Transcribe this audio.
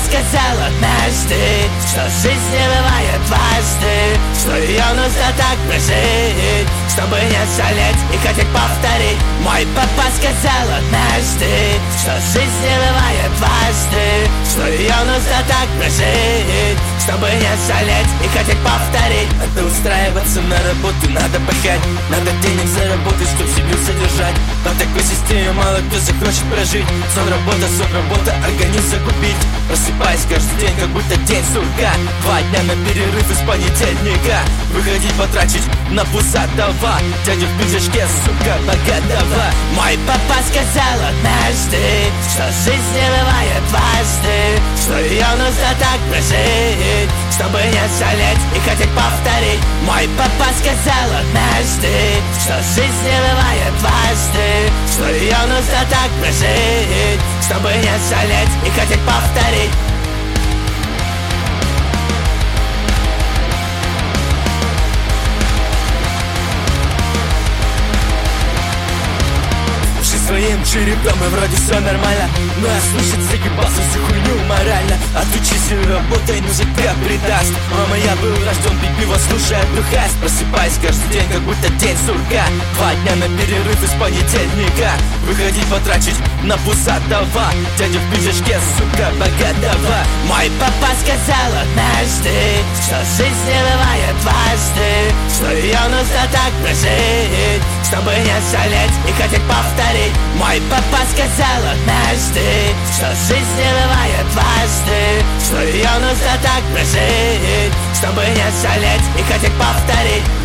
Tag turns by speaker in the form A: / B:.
A: сказал однажды, что жизнь не бывает дважды, что ее нужно так прожить, чтобы не жалеть и хотеть повторить. Мой папа сказал однажды, что жизнь не бывает дважды, что ее нужно так прожить, чтобы не жалеть и хотеть повторить.
B: Надо устраиваться на работу, надо пахать, надо денег заработать, чтоб семью содержать. По такой системе мало кто захочет прожить. Сон работа, организм загубить. Просыпаясь каждый день, как будто день сурка. 2 дня на перерыв из понедельника. Выходить потрачить на пузатого. Дядя в пиджачке, сука, богатого.
A: Мой папа сказал однажды, что жизнь не бывает дважды, что ее нужно так прожить, чтобы не жалеть и хотеть повторить. Мой папа сказал однажды, что жизнь не бывает дважды, что ее нужно так прожить, чтобы не жалеть и хотеть повторить.
B: Своим черепом и вроде все нормально, но я слушать загибался всю хуйню морально. Отучись и работай, музыка придаст. Мама, я был рожден пить пиво, слушая Духаст. Просыпаясь каждый день, как будто день сурка. 2 дня на перерыв из понедельника. Выходить потрачить на пузатого. Дядя в пиджачке, сука, богатого.
A: Мой папа сказал однажды, что жизнь не бывает дважды, что ее нужно так прожить, чтобы не жалеть и хотеть повторить. Мой папа сказал однажды, что жизнь не бывает дважды, что ее нужно так прожить, чтобы не жалеть и хотеть повторить.